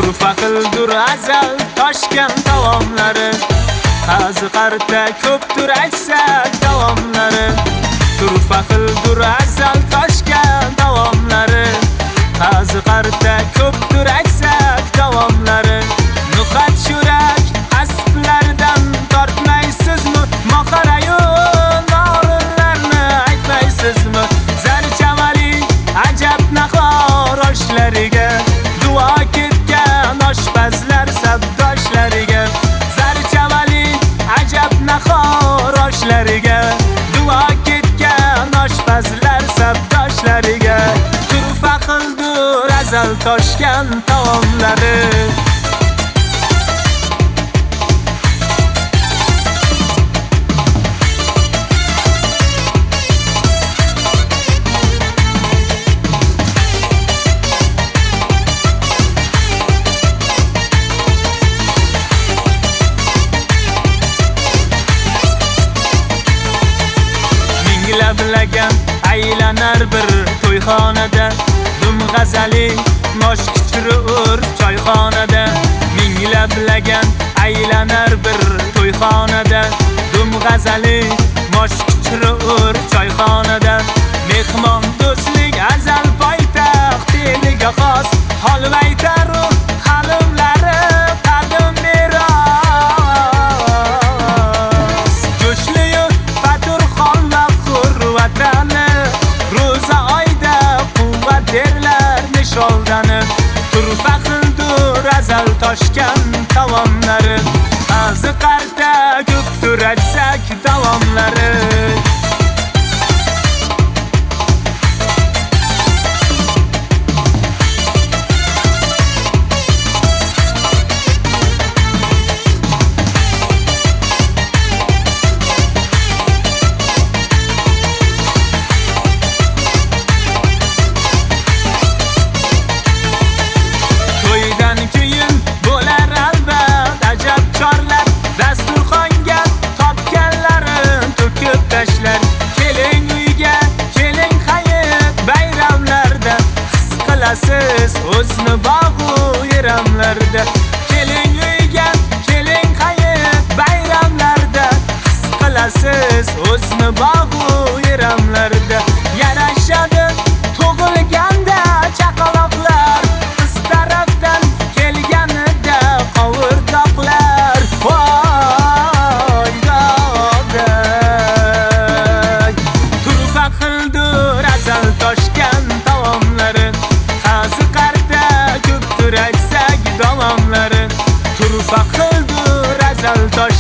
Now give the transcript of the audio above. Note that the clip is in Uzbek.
turfa qildur azal toshgan taomlari, qaziqarda ko'pdir aytsak davomlari. Turfa qildur azal toshgan taomlari, qaziqarda ko'pdir aytsak davomlari. Nuqat yurak hasblardan tortmaysizmi? Moqarayu norinlarni aytmaysizmi? Zarchamali ajab nahor oshlariga duo ketgan oshpazlar sabdoshlariga. Zarchamali ajab nahor oshlariga duo ketgan oshpazlar sabdoshlariga. Turfa qildur azal toshgan taomlari. Bilagan aylanar bir to'yxonada, dum g'azali mosh kichri ur choyxonada. Minglab bilagan aylanar bir to'yxonada, dum g'azali mosh kichri ur choyxonada. Mehmon do'stlik azal poytaxt eliga xos, holva aytaru halimlari qadim meros. Jo'shliyu fatur xonlar vatani, ro'za oyda quvvat derlar nisholdanib. Turfa qildur azal toshgan taomlari, qaziqarda ko'pdir aytsak davomlari. Siz o'zni bog'u yeramlarda, keling uyga, keling qayib bayramlarda. His qilasiz o'zni bog'u yeramlarda. Yarashadi tug'ilganda chaqaloqlar, qiz tarafdan kelganida qovurdoqlar. Voy do'day, turfa qildur azal toshgan taomlari, qaziqarda ko'pdir aytsak davomlari. Turfa qildur azal tosh